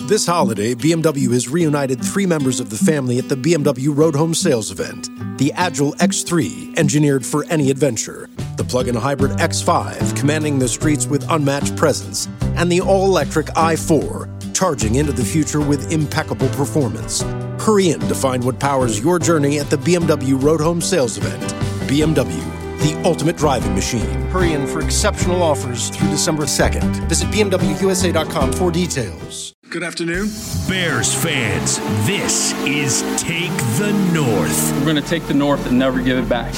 This holiday, BMW has reunited 3 members of the family at the BMW Road Home Sales event. The Agile X3, engineered for any adventure. The plug-in hybrid X5, commanding the streets with unmatched presence. And the all-electric i4, charging into the future with impeccable performance. Hurry in to find what powers your journey at the BMW Road Home Sales event. BMW, the ultimate driving machine. Hurry in for exceptional offers through December 2nd. Visit BMWUSA.com for details. Good afternoon. Bears fans, this is Take the North. We're going to take the North and never give it back.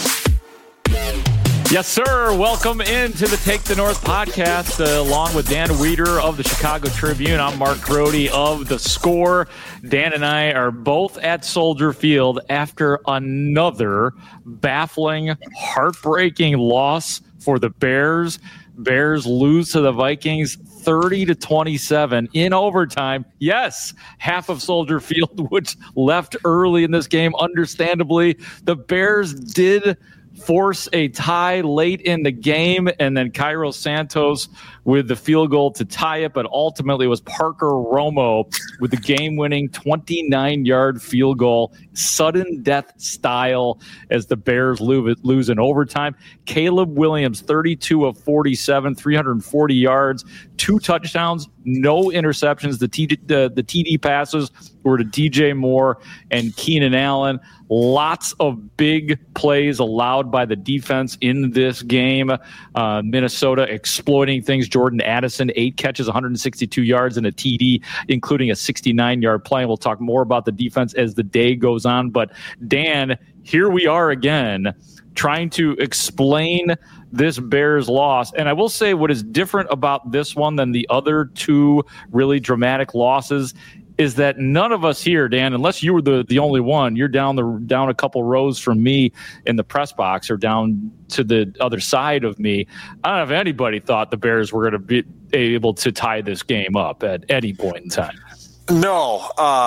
Yes, sir. Welcome into the Take the North podcast, along with Dan Weeder of the Chicago Tribune. I'm Mark Grody of The Score. Dan and I are both at Soldier Field after another baffling, heartbreaking loss for the Bears. Bears lose to the Vikings 30-27 in overtime. Yes, half of Soldier Field, which left early in this game, understandably. The Bears did force a tie late in the game, and then Cairo Santos with the field goal to tie it, but ultimately it was Parker Romo with the game-winning 29-yard field goal, sudden death style, as the Bears lose in overtime. Caleb Williams, 32 of 47, 340 yards, 2 touchdowns, no interceptions. The TD passes were to DJ Moore and Keenan Allen. Lots of big plays allowed by the defense in this game. Minnesota exploiting things. Jordan Addison, 8 catches, 162 yards, and a TD, including a 69-yard play. And we'll talk more about the defense as the day goes on. But, Dan, here we are again trying to explain this Bears loss. And I will say what is different about this one than the other 2 really dramatic losses is that none of us here, Dan, unless you were the only one, you're down a couple rows from me in the press box or down to the other side of me. I don't know if anybody thought the Bears were going to be able to tie this game up at any point in time. No,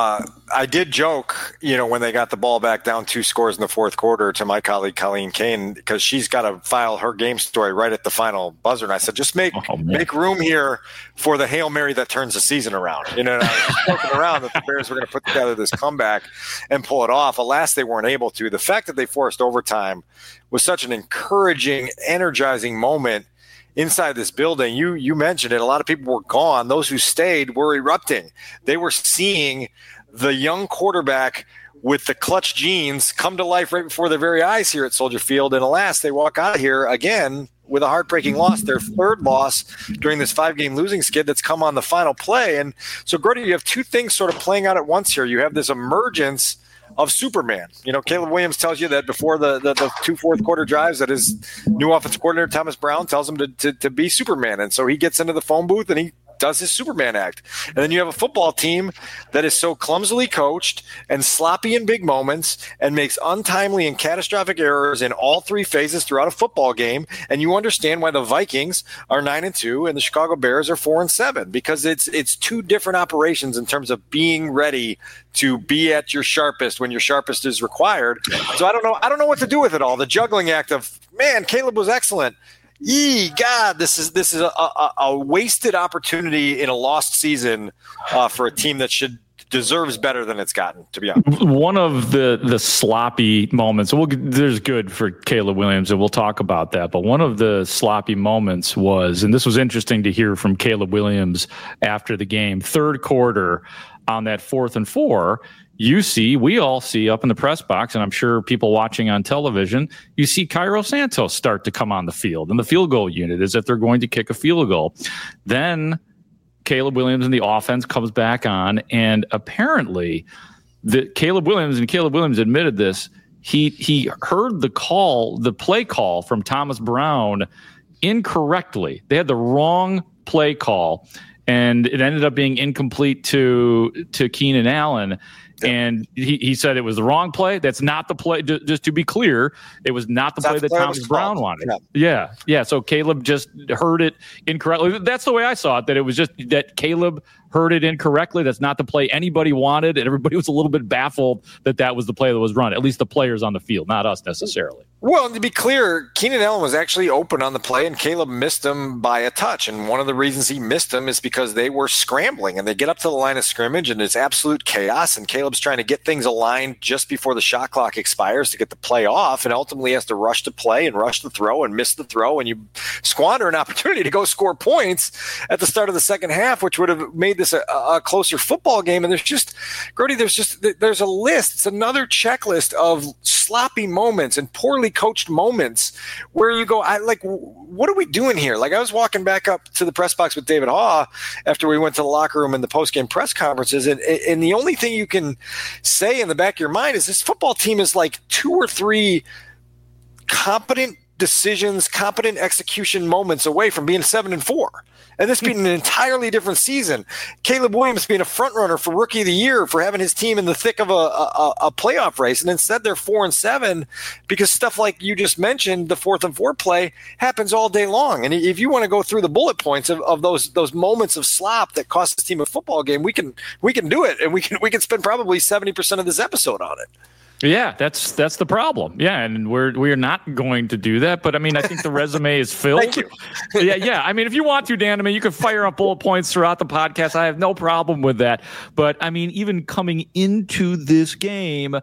I did joke, when they got the ball back down 2 scores in the fourth quarter to my colleague Colleen Kane, because she's got to file her game story right at the final buzzer. And I said, just make room here for the Hail Mary that turns the season around. And I was joking around that the Bears were going to put together this comeback and pull it off. Alas, they weren't able to. The fact that they forced overtime was such an encouraging, energizing moment inside this building. You mentioned it. A lot of people were gone. Those who stayed were erupting. They were seeing the young quarterback with the clutch genes come to life right before their very eyes here at Soldier Field. And alas, they walk out here again with a heartbreaking loss, their 3rd loss during this 5-game losing skid that's come on the final play. And so, Grody, you have 2 things sort of playing out at once here. You have this emergence of Superman. Caleb Williams tells you that before the 2 fourth-quarter drives that his new offensive coordinator, Thomas Brown, tells him to be Superman. And so he gets into the phone booth and he does his Superman act. And then you have a football team that is so clumsily coached and sloppy in big moments and makes untimely and catastrophic errors in all 3 phases throughout a football game. And you understand why the Vikings are 9-2 and the Chicago Bears are 4-7, because it's 2 different operations in terms of being ready to be at your sharpest when your sharpest is required. So I don't know what to do with it all. The juggling act of, man, Caleb was excellent. God, this is a wasted opportunity in a lost season for a team that deserves better than it's gotten, to be honest. One of the sloppy moments, there's good for Caleb Williams, and we'll talk about that, but one of the sloppy moments was, and this was interesting to hear from Caleb Williams after the game, 3rd quarter on that 4th and 4, we all see up in the press box, and I'm sure people watching on television, you see Cairo Santos start to come on the field in the field goal unit as if they're going to kick a field goal. Then Caleb Williams and the offense comes back on, and apparently Caleb Williams admitted this, he heard the play call from Thomas Brown incorrectly. They had the wrong play call, and it ended up being incomplete to Keenan Allen. And he said it was the wrong play. That's not the play. Just to be clear, it was not the play that Thomas Brown wanted. Yeah. So Caleb just heard it incorrectly. That's the way I saw it, that it was just that Caleb heard it incorrectly. That's not the play anybody wanted, and everybody was a little bit baffled that was the play that was run, at least the players on the field, not us necessarily. Well, to be clear, Keenan Allen was actually open on the play, and Caleb missed him by a touch. And one of the reasons he missed him is because they were scrambling, and they get up to the line of scrimmage, and it's absolute chaos, and Caleb's trying to get things aligned just before the shot clock expires to get the play off, and ultimately has to rush to play and rush the throw and miss the throw, and you squander an opportunity to go score points at the start of the second half, which would have made this a closer football game. And there's a list. It's another checklist of sloppy moments and poorly coached moments where you go, what are we doing here? Like, I was walking back up to the press box with David Haugh after we went to the locker room in the post-game press conferences, and the only thing you can say in the back of your mind is this football team is like 2 or 3 competent decisions, competent execution moments away from being 7-4. And this being an entirely different season. Caleb Williams being a front runner for Rookie of the Year, for having his team in the thick of a playoff race, and instead they're 4-7 because stuff like you just mentioned, the 4th and 4 play, happens all day long. And if you want to go through the bullet points of those moments of slop that cost this team a football game, we can do it, and we can spend probably 70% of this episode on it. Yeah, that's the problem. Yeah, and we're not going to do that. But I mean, I think the resume is filled. Thank you. Yeah. I mean, if you want to, Dan, I mean, you can fire up bullet points throughout the podcast. I have no problem with that. But I mean, even coming into this game,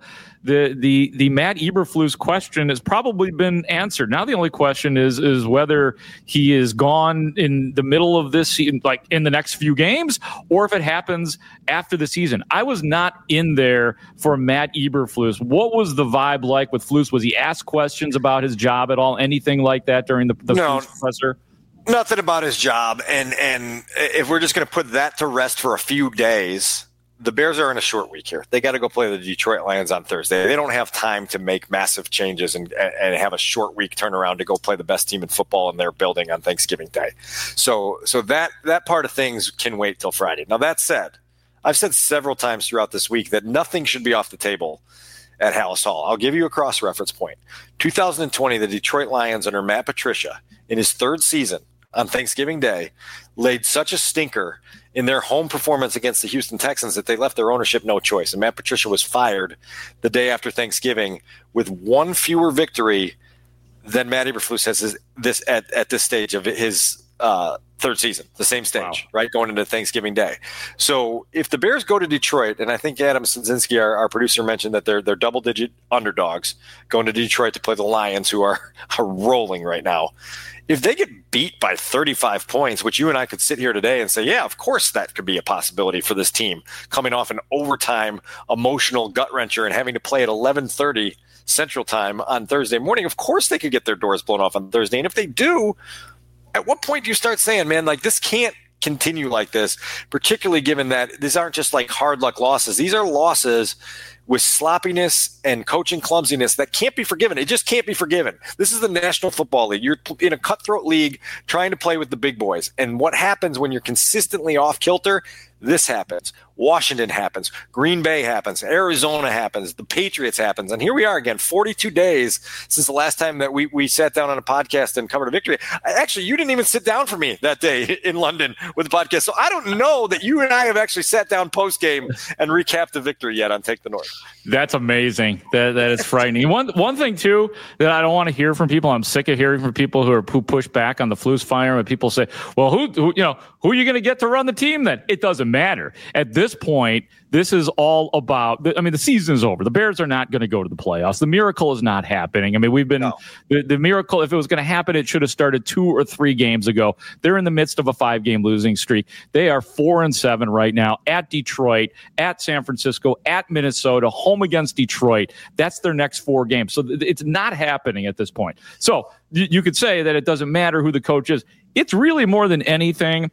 the Matt Eberflus question has probably been answered. Now the only question is whether he is gone in the middle of this season, like in the next few games, or if it happens after the season. I was not in there for Matt Eberflus. What was the vibe like with Flus? Was he asked questions about his job at all? Anything like that during the Flus presser? Nothing about his job. And if we're just going to put that to rest for a few days, the Bears are in a short week here. They got to go play the Detroit Lions on Thursday. They don't have time to make massive changes and have a short week turnaround to go play the best team in football in their building on Thanksgiving Day. So that part of things can wait till Friday. Now, that said, I've said several times throughout this week that nothing should be off the table at Halas Hall. I'll give you a cross-reference point. 2020, the Detroit Lions under Matt Patricia, in his 3rd season on Thanksgiving Day, laid such a stinker in their home performance against the Houston Texans that they left their ownership no choice. And Matt Patricia was fired the day after Thanksgiving with 1 fewer victory than Matt Eberflus has at this stage of his 3rd season, the same stage, right, going into Thanksgiving Day. So if the Bears go to Detroit, and I think Adam Szynski, our producer, mentioned that they're double-digit underdogs going to Detroit to play the Lions, who are rolling right now. If they get beat by 35 points, which you and I could sit here today and say, yeah, of course that could be a possibility for this team, coming off an overtime emotional gut-wrencher and having to play at 11:30 Central Time on Thursday morning, of course they could get their doors blown off on Thursday. And if they do, at what point do you start saying, man, like, this can't continue like this, particularly given that these aren't just like hard luck losses. These are losses with sloppiness and coaching clumsiness that can't be forgiven. It just can't be forgiven. This is the National Football League. You're in a cutthroat league trying to play with the big boys. And what happens when you're consistently off kilter? This happens. Washington happens. Green Bay happens. Arizona happens. The Patriots happens. And here we are again, 42 days since the last time that we sat down on a podcast and covered a victory. Actually, you didn't even sit down for me that day in London with the podcast. So I don't know that you and I have actually sat down post-game and recapped the victory yet on Take the North. That's amazing. That is frightening. One thing, too, that I don't want to hear from people, I'm sick of hearing from people who push back on the Flus fire when people say, well, who are you going to get to run the team then? It doesn't matter. At this point, this is all about, I mean, the season is over. The Bears are not going to go to the playoffs. The miracle is not happening. I mean, the miracle, if it was going to happen, it should have started 2 or 3 games ago. They're in the midst of a 5-game losing streak. They are 4-7 right now at Detroit, at San Francisco, at Minnesota, home against Detroit. That's their next 4 games. So it's not happening at this point. So you could say that it doesn't matter who the coach is. It's really more than anything.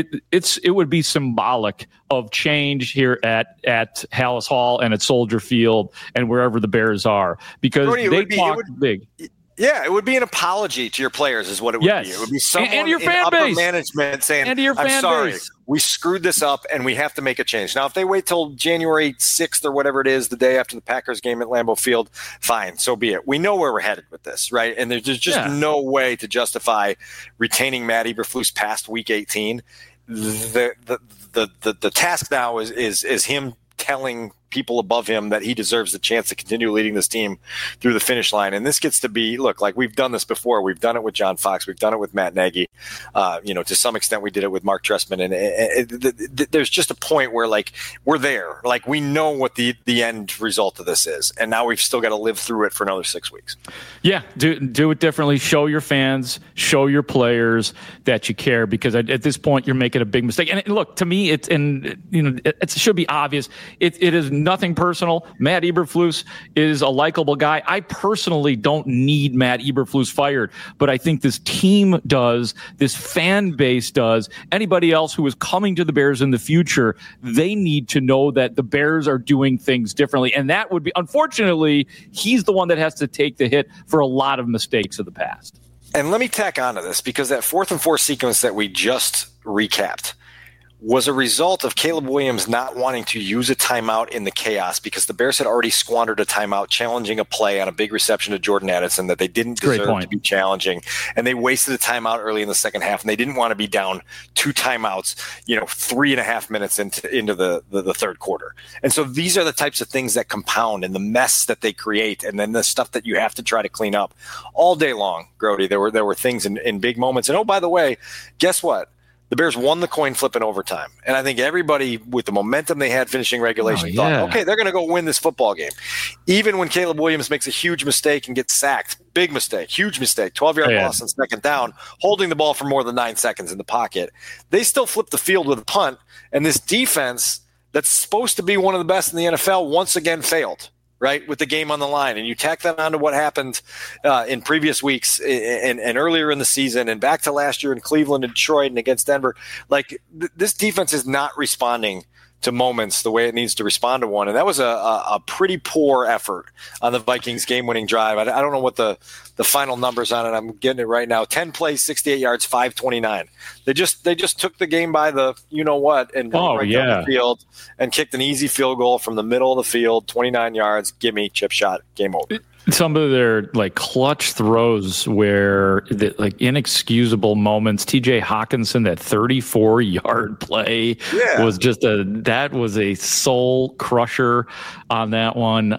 It would be symbolic of change here at Halas Hall and at Soldier Field and wherever the Bears are, because they talk big. Yeah, it would be an apology to your players is what it would be. It would be someone and your fan in upper base. management saying, and to your fan I'm sorry, base. We screwed this up and we have to make a change. Now, if they wait till January 6th or whatever it is, the day after the Packers game at Lambeau Field, fine, so be it. We know where we're headed with this, right? And there's just no way to justify retaining Matt Eberflus past Week 18. The task now is him telling people above him that he deserves the chance to continue leading this team through the finish line. And this gets to be, look, like we've done this before. We've done it with John Fox. We've done it with Matt Nagy. To some extent we did it with Mark Trestman. And there's just a point where like we're there. Like we know what the end result of this is. And now we've still got to live through it for another 6 weeks. Yeah. Do it differently. Show your fans, show your players that you care, because at this point you're making a big mistake. And look, to me, it should be obvious. It is nothing personal. Matt Eberflus is a likable guy. I personally don't need Matt Eberflus fired, but I think this team does, this fan base does, anybody else who is coming to the Bears in the future, they need to know that the Bears are doing things differently. And that would be, unfortunately, he's the one that has to take the hit for a lot of mistakes of the past. And let me tack onto this, because that 4th and 4 sequence that we just recapped was a result of Caleb Williams not wanting to use a timeout in the chaos, because the Bears had already squandered a timeout challenging a play on a big reception to Jordan Addison that they didn't deserve to be challenging. And they wasted a timeout early in the second half, and they didn't want to be down 2 timeouts, 3.5 minutes into the third quarter. And so these are the types of things that compound and the mess that they create, and then the stuff that you have to try to clean up all day long. Grody, there were things in big moments. And oh, by the way, guess what? The Bears won the coin flip in overtime. And I think everybody, with the momentum they had finishing regulation, thought, okay, they're going to go win this football game. Even when Caleb Williams makes a huge mistake and gets sacked, big mistake, huge mistake, 12-yard loss on second down, holding the ball for more than 9 seconds in the pocket, they still flipped the field with a punt. And this defense that's supposed to be one of the best in the NFL once again failed. Right, with the game on the line. And you tack that onto what happened in previous weeks and earlier in the season and back to last year in Cleveland and Detroit and against Denver. Like this defense is not responding to moments the way it needs to respond to one. And that was a pretty poor effort on the Vikings game-winning drive. I don't know what the final numbers on it. I'm getting it right now. 10 plays, 68 yards, 529. They just took the game by the you-know-what and down the field and kicked an easy field goal from the middle of the field, 29 yards, gimme, chip shot, game over. Some of their clutch throws where inexcusable moments. TJ Hawkinson, that 34-yard play was that was a soul crusher on that one.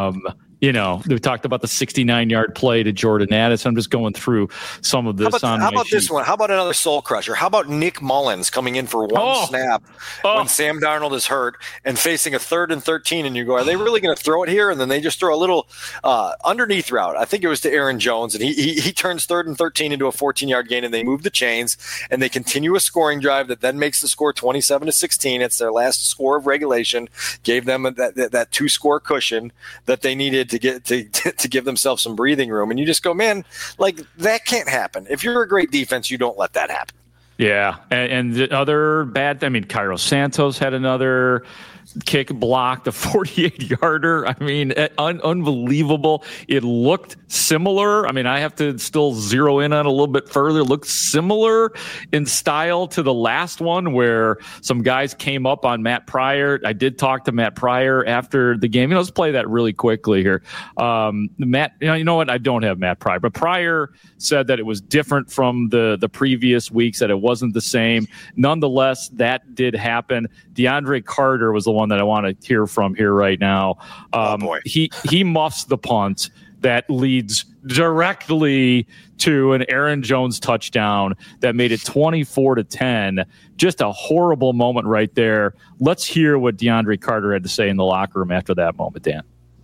We talked about the 69-yard play to Jordan Addison. I'm just going through some of this. How about this one? How about another soul crusher? How about Nick Mullins coming in for one snap when Sam Darnold is hurt and facing a 3rd and 13, and you go, are they really going to throw it here? And then they just throw a little underneath route. I think it was to Aaron Jones, and he turns 3rd and 13 into a 14-yard gain, and they move the chains, and they continue a scoring drive that then makes the score 27-16. It's their last score of regulation, gave them that 2-score cushion that they needed to get to give themselves some breathing room. And you just go, man, that can't happen. If you're a great defense, you don't let that happen. Yeah. And the other bad, Cairo Santos had another kick blocked, a 48-yarder. Unbelievable. It looked similar. I have to still zero in on a little bit further. It looked similar in style to the last one where some guys came up on Matt Pryor. I did talk to Matt Pryor after the game. Let's play that really quickly here. Matt, you know what? I don't have Matt Pryor, but Pryor said that it was different from the previous weeks, that it wasn't the same. Nonetheless, that did happen. DeAndre Carter was the one that I want to hear from here right now. He muffs the punt that leads directly to an Aaron Jones touchdown that made it 24-10. Just a horrible moment right there. Let's hear what DeAndre Carter had to say in the locker room after that moment, Dan.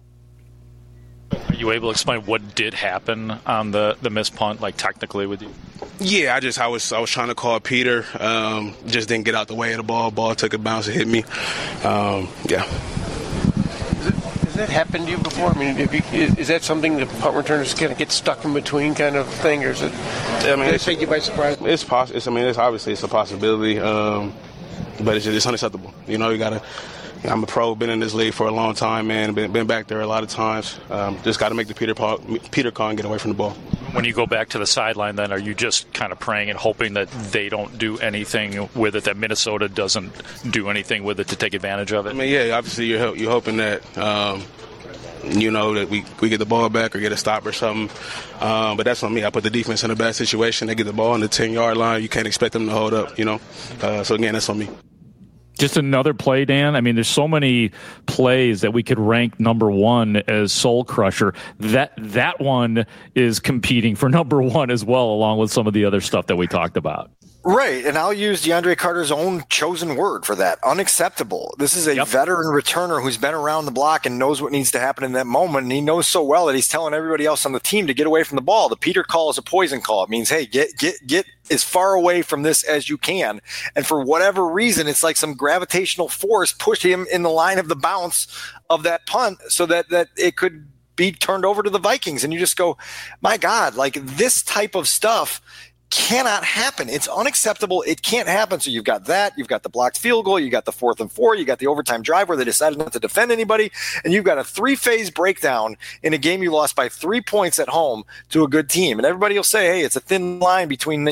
Are you able to explain what did happen on the missed punt, technically with you? Yeah, I was trying to call Peter, just didn't get out the way of the ball. Ball took a bounce and hit me. Has that happened to you before? Is that something that punt returners kind of get stuck in between kind of thing, or is it? Did it take you by surprise? It's possible. It's obviously a possibility, but it's unacceptable. You gotta I'm a pro, been in this league for a long time, man. Been back there a lot of times. Just got to make the Peter Kahn get away from the ball. When you go back to the sideline, then, are you just kind of praying and hoping that they don't do anything with it, that Minnesota doesn't do anything with it to take advantage of it? I mean, yeah, obviously you're hoping that, that we get the ball back or get a stop or something. But that's on me. I put the defense in a bad situation. They get the ball on the 10-yard line. You can't expect them to hold up, So, again, that's on me. Just another play, Dan. I mean, there's so many plays that we could rank number one as soul crusher. That one is competing for number one as well, along with some of the other stuff that we talked about. Right, and I'll use DeAndre Carter's own chosen word for that. Unacceptable. This is a veteran returner who's been around the block and knows what needs to happen in that moment, and he knows so well that he's telling everybody else on the team to get away from the ball. The Peter call is a poison call. It means, hey, get as far away from this as you can. And for whatever reason, it's like some gravitational force pushed him in the line of the bounce of that punt so that it could be turned over to the Vikings. And you just go, my God, like this type of stuff cannot happen. It's unacceptable. It can't happen. So you've got that. You've got the blocked field goal. You got the 4th and 4. You got the overtime drive where they decided not to defend anybody. And you've got a 3-phase breakdown in a game you lost by 3 points at home to a good team. And everybody will say, hey, it's a thin line between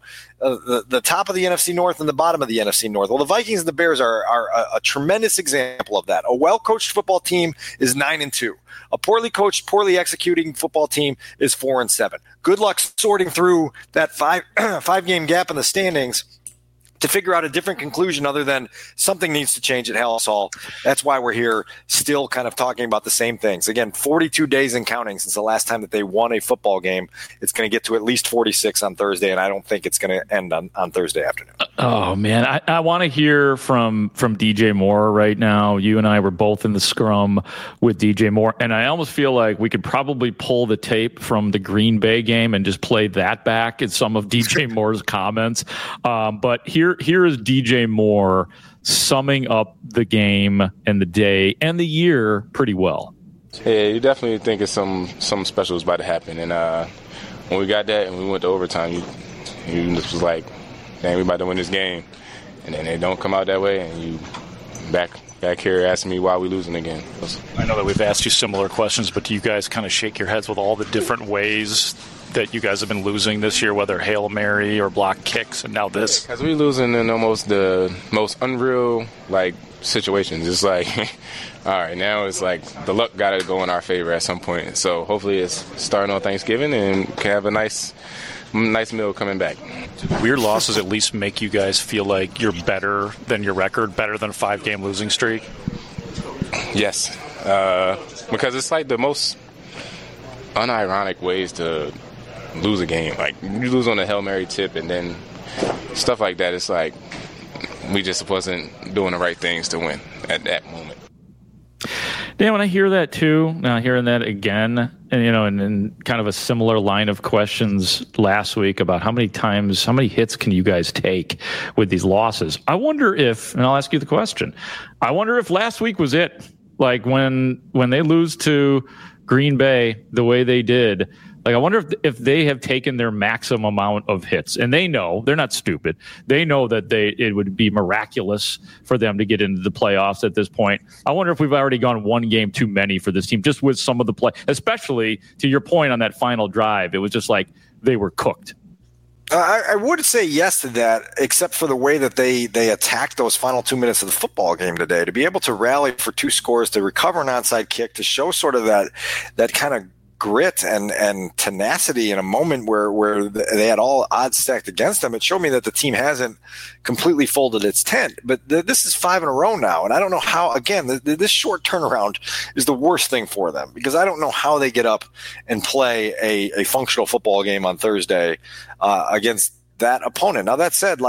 the top of the NFC North and the bottom of the NFC North. Well, the Vikings and the Bears are a tremendous example of that. A well-coached football team is 9-2. A poorly coached, poorly executing football team is 4-7. Good luck sorting through that five-game gap in the standings to figure out a different conclusion other than something needs to change at Halas Hall. That's why we're here still kind of talking about the same things. Again, 42 days and counting since the last time that they won a football game. It's going to get to at least 46 on Thursday, and I don't think it's going to end on Thursday afternoon. Oh, man. I want to hear from DJ Moore right now. You and I were both in the scrum with DJ Moore, and I almost feel like we could probably pull the tape from the Green Bay game and just play that back in some of DJ Moore's comments. But here is DJ Moore summing up the game and the day and the year pretty well. Yeah, you definitely think it's something special is about to happen. And when we got that and we went to overtime, you just was like, dang, we about to win this game. And then they don't come out that way, and you back here asking me why we losing again. I know that we've asked you similar questions, but do you guys kind of shake your heads with all the different ways that you guys have been losing this year, whether Hail Mary or block kicks, and now this? Because we're losing in almost the most unreal, situations. It's like, all right, now it's like the luck got to go in our favor at some point. So hopefully it's starting on Thanksgiving and can have a nice meal coming back. Do weird losses at least make you guys feel like you're better than your record, better than a 5-game losing streak? Yes, because it's like the most unironic ways to lose a game. Like, you lose on a Hail Mary tip and then stuff like that. It's like we just wasn't doing the right things to win at that moment. Dan, when I hear that too, now hearing that again, and in kind of a similar line of questions last week about how many hits can you guys take with these losses? I wonder if, and I'll ask you the question, I wonder if last week was it. Like when they lose to Green Bay the way they did, I wonder if they have taken their maximum amount of hits, and they know, they're not stupid. They know that it would be miraculous for them to get into the playoffs at this point. I wonder if we've already gone one game too many for this team, just with some of the play, especially to your point on that final drive. It was just like they were cooked. I would say yes to that, except for the way that they attacked those final 2 minutes of the football game today. To be able to rally for 2 scores, to recover an onside kick, to show sort of that kind of grit and tenacity in a moment where they had all odds stacked against them. It showed me that the team hasn't completely folded its tent. But this is 5 in a row now, and I don't know how. Again, this short turnaround is the worst thing for them, because I don't know how they get up and play a functional football game on Thursday against that opponent. Now, that said,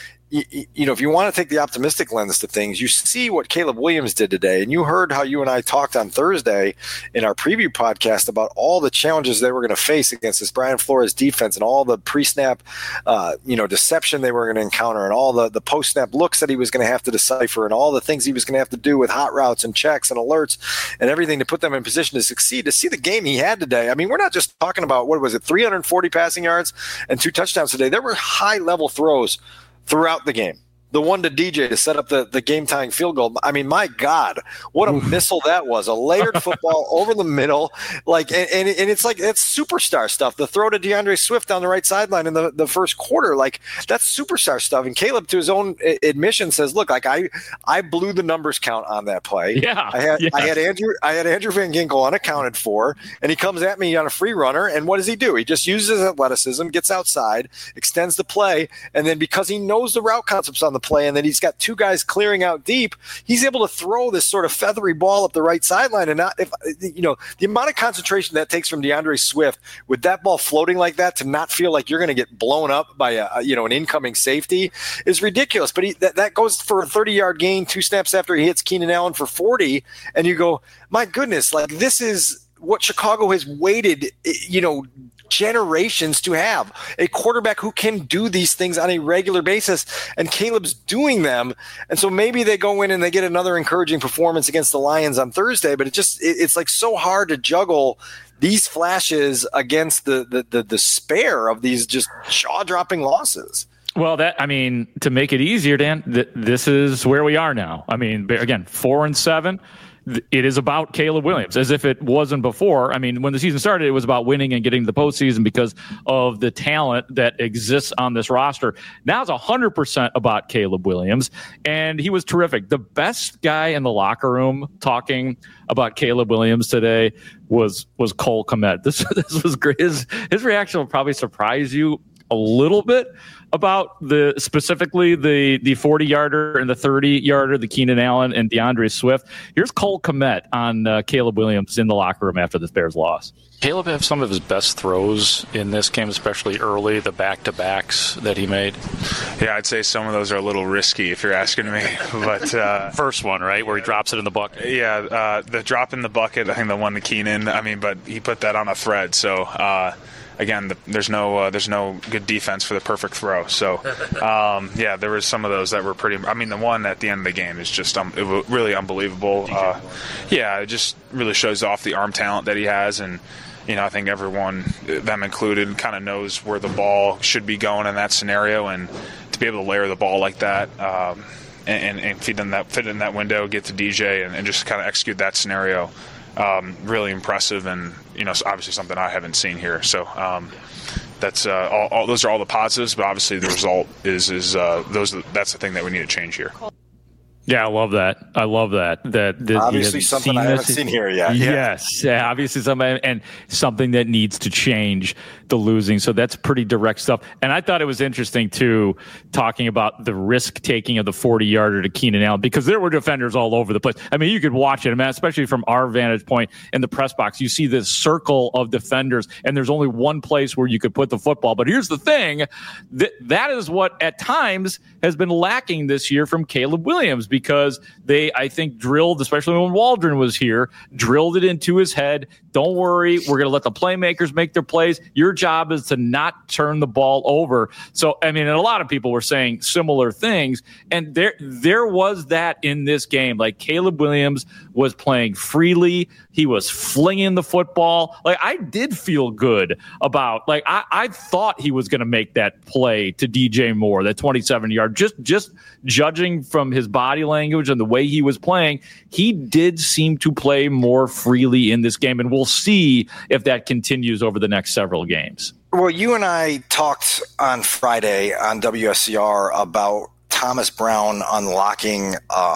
if you want to take the optimistic lens to things, you see what Caleb Williams did today, and you heard how you and I talked on Thursday in our preview podcast about all the challenges they were going to face against this Brian Flores defense, and all the pre-snap, deception they were going to encounter, and all the post-snap looks that he was going to have to decipher, and all the things he was going to have to do with hot routes and checks and alerts and everything to put them in position to succeed. To see the game he had today, I mean, we're not just talking about, 340 passing yards and 2 touchdowns today. There were high-level throws throughout the game. the one to DJ to set up the game-tying field goal. I mean, my God, what a missile that was. A layered football over the middle. And it's like, it's superstar stuff. The throw to DeAndre Swift down the right sideline in the first quarter, like, that's superstar stuff. And Caleb, to his own admission, says, look, like, I blew the numbers count on that play. Yeah. I had Andrew Van Ginkel unaccounted for, and he comes at me on a free runner, and what does he do? He just uses his athleticism, gets outside, extends the play, and then because he knows the route concepts on the play, and then he's got two guys clearing out deep, he's able to throw this sort of feathery ball up the right sideline. And the amount of concentration that takes from DeAndre Swift with that ball floating like that to not feel like you're going to get blown up by an incoming safety is ridiculous. But that goes for a 30-yard gain 2 snaps after he hits Keenan Allen for 40, and you go, my goodness, like, this is what Chicago has waited, generations to have, a quarterback who can do these things on a regular basis, and Caleb's doing them. And so maybe they go in and they get another encouraging performance against the Lions on Thursday, but it's like so hard to juggle these flashes against the despair of these just jaw-dropping losses. Well, to make it easier, Dan, this is where we are now. I mean, again, 4-7. It is about Caleb Williams, as if it wasn't before. I mean, when the season started, it was about winning and getting to the postseason because of the talent that exists on this roster. Now it's 100% about Caleb Williams, and he was terrific. The best guy in the locker room talking about Caleb Williams today was Cole Kmet. This was great. His reaction will probably surprise you a little bit about specifically the 40-yarder and the 30-yarder, the Keenan Allen and DeAndre Swift. Here's Cole Kmet on Caleb Williams in the locker room after the Bears loss. Caleb had some of his best throws in this game, especially early, the back-to-backs that he made. Yeah, I'd say some of those are a little risky if you're asking me. But first one, right, where he drops it in the bucket. Yeah, the drop in the bucket, I think the one to Keenan, but he put that on a thread, so again, there's no good defense for the perfect throw. So, there was some of those that were pretty. I mean, the one at the end of the game is just it was really unbelievable. It just really shows off the arm talent that he has, and I think everyone, them included, kind of knows where the ball should be going in that scenario, and to be able to layer the ball like that. And fit in that window, get to DJ, and just kind of execute that scenario. Really impressive, and obviously something I haven't seen here. So that's all. Those are all the positives, but obviously the result is that's the thing that we need to change here. Yeah, I love that. Obviously something I haven't seen here yet. Yes, obviously something that needs to change the losing. So that's pretty direct stuff. And I thought it was interesting too, talking about the risk taking of the 40-yarder to Keenan Allen, because there were defenders all over the place. I mean, you could watch it, especially from our vantage point in the press box. You see this circle of defenders, and there's only one place where you could put the football. But here's the thing: that is what at times has been lacking this year from Caleb Williams, because they, I think, drilled, especially when Waldron was here, drilled it into his head. Don't worry, we're going to let the playmakers make their plays. Your job is to not turn the ball over. So, I mean, and a lot of people were saying similar things, and there was that in this game. Like, Caleb Williams was playing freely. He was flinging the football. Like, I did feel good about, like, I thought he was going to make that play to DJ Moore, that 27-yard. Just judging from his body language and the way he was playing, he did seem to play more freely in this game, and we'll see if that continues over the next several games. Well, you and I talked on Friday on WSCR about Thomas Brown unlocking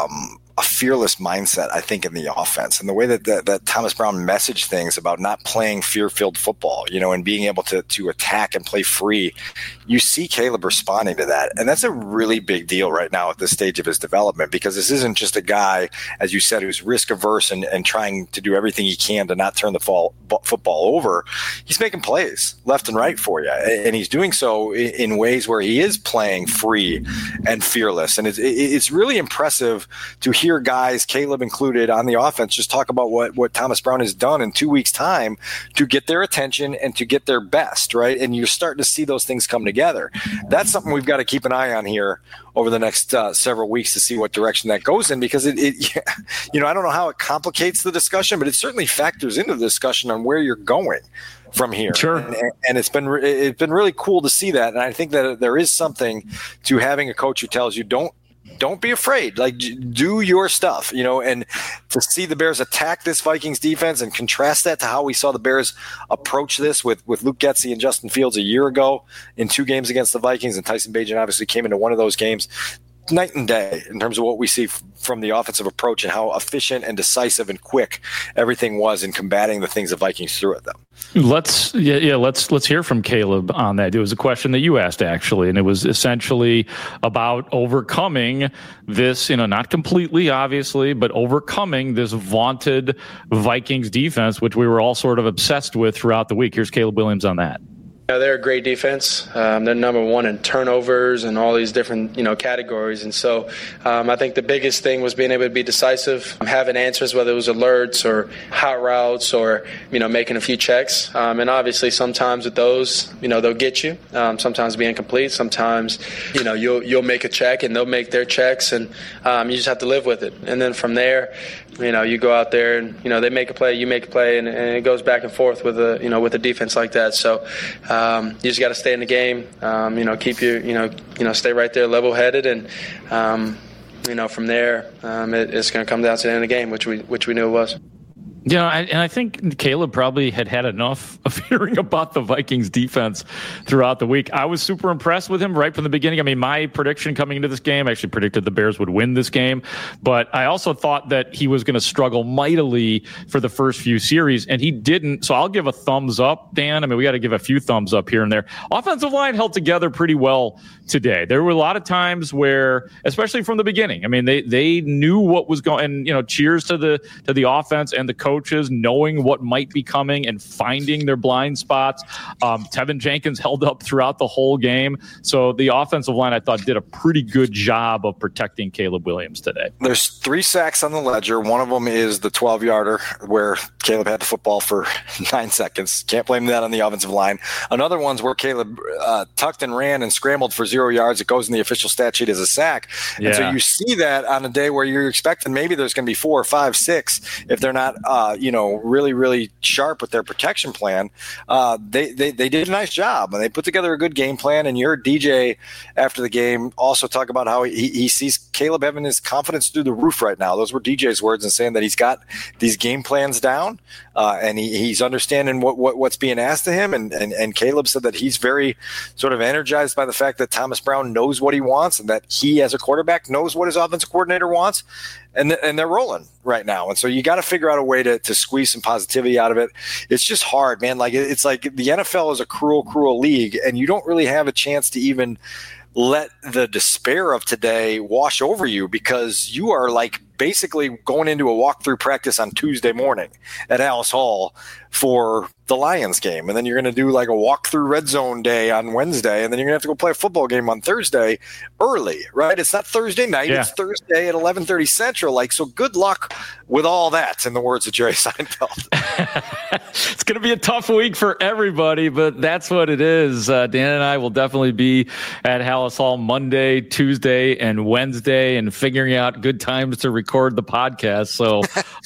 a fearless mindset, I think, in the offense, and the way that Thomas Brown messaged things about not playing fear-filled football, and being able to attack and play free. You see Caleb responding to that, and that's a really big deal right now at this stage of his development, because this isn't just a guy, as you said, who's risk-averse and trying to do everything he can to not turn the football over. He's making plays left and right for you, and he's doing so in ways where he is playing free and fearless, and it's really impressive to hear guys, Caleb included, on the offense just talk about what Thomas Brown has done in 2 weeks' time to get their attention and to get their best, right? And you're starting to see those things come together. That's something we've got to keep an eye on here over the next several weeks to see what direction that goes in, because I don't know how it complicates the discussion, but it certainly factors into the discussion on where you're going from here. Sure. And it's been really cool to see that. And I think that there is something to having a coach who tells you, don't Don't be afraid. Like, do your stuff, and to see the Bears attack this Vikings defense and contrast that to how we saw the Bears approach this with Luke Getsy and Justin Fields a year ago in 2 games against the Vikings, and Tyson Bagent obviously came into one of those games. Night and day in terms of what we see from the offensive approach and how efficient and decisive and quick everything was in combating the things the Vikings threw at them. Let's hear from Caleb on that. It was a question that you asked, actually, and it was essentially about overcoming this, not completely, obviously, but overcoming this vaunted Vikings defense, which we were all sort of obsessed with throughout the week. Here's Caleb Williams on that. They're a great defense. They're number one in turnovers and all these different, categories. And so I think the biggest thing was being able to be decisive, having answers, whether it was alerts or hot routes or, making a few checks. And obviously sometimes with those, they'll get you. Sometimes being complete. Sometimes, you'll make a check and they'll make their checks, and you just have to live with it. And then from there, you go out there and, they make a play, you make a play, and it goes back and forth with a defense like that. So you just got to stay in the game, keep your, stay right there level-headed, and, from there, it's going to come down to the end of the game, which we knew it was. And I think Caleb probably had enough of hearing about the Vikings defense throughout the week. I was super impressed with him right from the beginning. I mean, my prediction coming into this game, I actually predicted the Bears would win this game, but I also thought that he was going to struggle mightily for the first few series, and he didn't. So I'll give a thumbs up, Dan. I mean, we got to give a few thumbs up here and there. Offensive line held together pretty well today. There were a lot of times where, especially from the beginning, I mean, they knew what was going, and, cheers to the offense and the coaches knowing what might be coming and finding their blind spots. Tevin Jenkins held up throughout the whole game. So the offensive line, I thought, did a pretty good job of protecting Caleb Williams today. There's 3 sacks on the ledger. One of them is the 12-yarder where Caleb had the football for 9 seconds. Can't blame that on the offensive line. Another one's where Caleb tucked and ran and scrambled for 0 yards. It goes in the official stat sheet as a sack. Yeah. And so you see that on a day where you're expecting maybe there's going to be 4 or 5, 6 if they're not, really, really sharp with their protection plan. They did a nice job, and they put together a good game plan. And your DJ after the game also talked about how he sees Caleb having his confidence through the roof right now. Those were DJ's words, and saying that he's got these game plans down, and he's understanding what's being asked of him. And Caleb said that he's very sort of energized by the fact that Thomas Brown knows what he wants, and that he as a quarterback knows what his offensive coordinator wants. And they're rolling right now. And so you got to figure out a way to squeeze some positivity out of it. It's just hard, man. Like, it's like the NFL is a cruel, cruel league, and you don't really have a chance to even let the despair of today wash over you, because you are like basically going into a walkthrough practice on Tuesday morning at Alice Hall for the Lions game. And then you're going to do like a walkthrough red zone day on Wednesday. And then you're going to have to go play a football game on Thursday early, right? It's not Thursday night. Yeah. It's Thursday at 11:30 Central. Like, so good luck with all that, in the words of Jerry Seinfeld. It's going to be a tough week for everybody, but that's what it is. Dan and I will definitely be at Alice Hall Monday, Tuesday, and Wednesday, and figuring out good times to record the podcast. So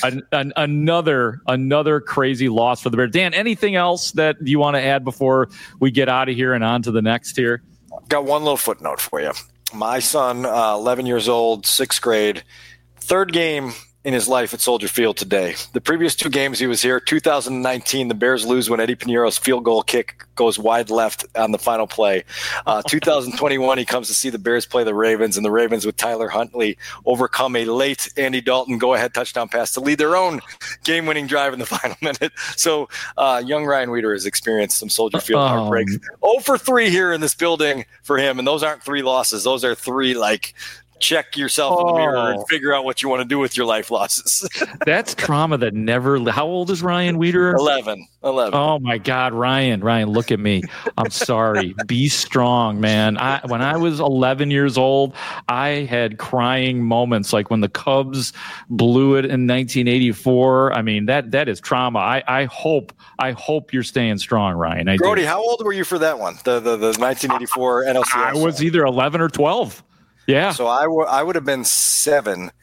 another crazy loss for the Bears. Dan, anything else that you want to add before we get out of here and on to the next here? Got one little footnote for you. My son, 11 years old, 6th grade, 3rd game in his life at Soldier Field today. The previous 2 games he was here, 2019, the Bears lose when Eddie Piñeiro's field goal kick goes wide left on the final play. 2021, he comes to see the Bears play the Ravens, and the Ravens with Tyler Huntley overcome a late Andy Dalton go-ahead touchdown pass to lead their own game-winning drive in the final minute. So young Ryan Weeder has experienced some Soldier Field heartbreaks. 0 for 3 here in this building for him, and those aren't 3 losses. Those are 3, like, check yourself in the mirror and figure out what you want to do with your life losses. That's trauma that never. How old is Ryan Weeder? 11. Oh my God, Ryan, look at me. I'm sorry. Be strong, man. When I was 11 years old, I had crying moments, like when the Cubs blew it in 1984. I mean, that is trauma. I hope you're staying strong, Ryan. Brody, how old were you for that one? The 1984 NLCS? I was either 11 or 12. Yeah. So I would have been 7.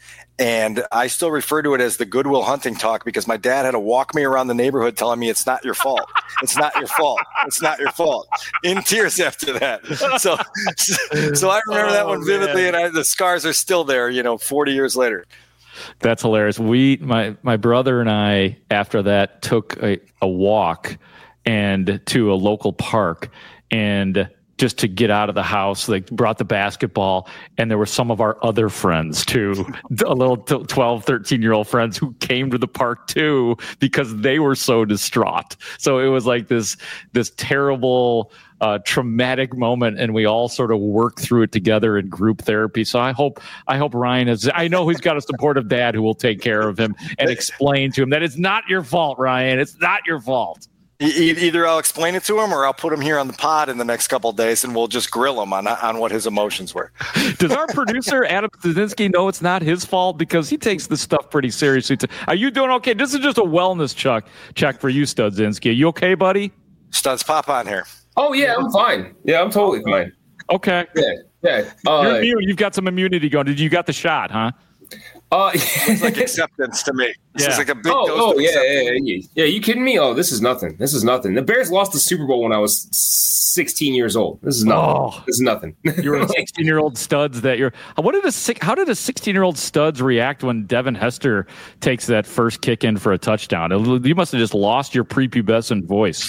And I still refer to it as the Goodwill Hunting talk because my dad had to walk me around the neighborhood telling me it's not your fault. It's not your fault. It's not your fault. In tears after that. So I remember that one vividly, and the scars are still there, 40 years later. That's hilarious. My brother and I, after that, took a walk and to a local park, and just to get out of the house, like brought the basketball, and there were some of our other friends too, a little 12, 13-year-old friends who came to the park too because they were so distraught. So it was like this terrible, traumatic moment, and we all sort of worked through it together in group therapy. So I hope Ryan I know he's got a supportive dad who will take care of him and explain to him that it's not your fault, Ryan. It's not your fault. Either I'll explain it to him or I'll put him here on the pod in the next couple of days, and we'll just grill him on what his emotions were. Does our producer, Adam Studzinski, know it's not his fault? Because he takes this stuff pretty seriously. Are you doing okay? This is just a wellness check for you, Studzinski. Are you okay, buddy? Studs, pop on here. Oh, yeah, I'm fine. Yeah, I'm totally fine. Okay. Yeah. You're immune. You've got some immunity going. Did you got the shot, huh? It's like acceptance to me. This is like a big dose of acceptance. Yeah. You kidding me? Oh, this is nothing. The Bears lost the Super Bowl when I was 16 years old. This is nothing. This is nothing. You're a 16-year-old studs that you're. How did a 16-year-old studs react when Devin Hester takes that first kick in for a touchdown? You must have just lost your prepubescent voice.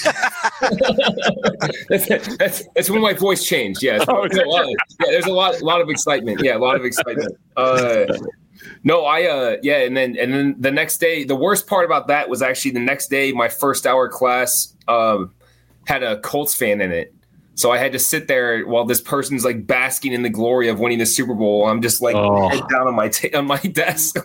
That's when my voice changed. Yeah, there's a lot of excitement. Yeah, a lot of excitement. No, and then the next day, the worst part about that was actually the next day, my first hour class had a Colts fan in it. So I had to sit there while this person's like basking in the glory of winning the Super Bowl. I'm just like head down on my desk.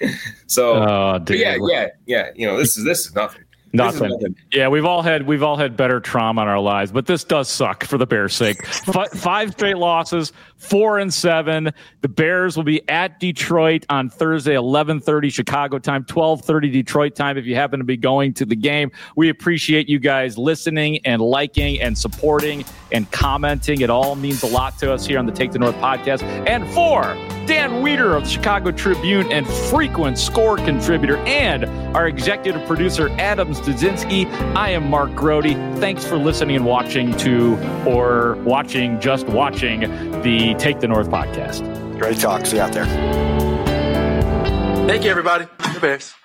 Yeah. This is nothing. Nothing. Yeah, we've all had better trauma in our lives, but this does suck for the Bears' sake. 5 straight losses, 4-7. The Bears will be at Detroit on Thursday, 11:30 Chicago time, 12:30 Detroit time. If you happen to be going to the game, we appreciate you guys listening and liking and supporting and commenting. It all means a lot to us here on the Take the North podcast. And for Dan Weeder of the Chicago Tribune and frequent score contributor, and our executive producer, Adam Studzinski, I am Mark Grody. Thanks for listening and watching the Take the North podcast. Great talk. See you out there. Thank you, everybody. The Bears.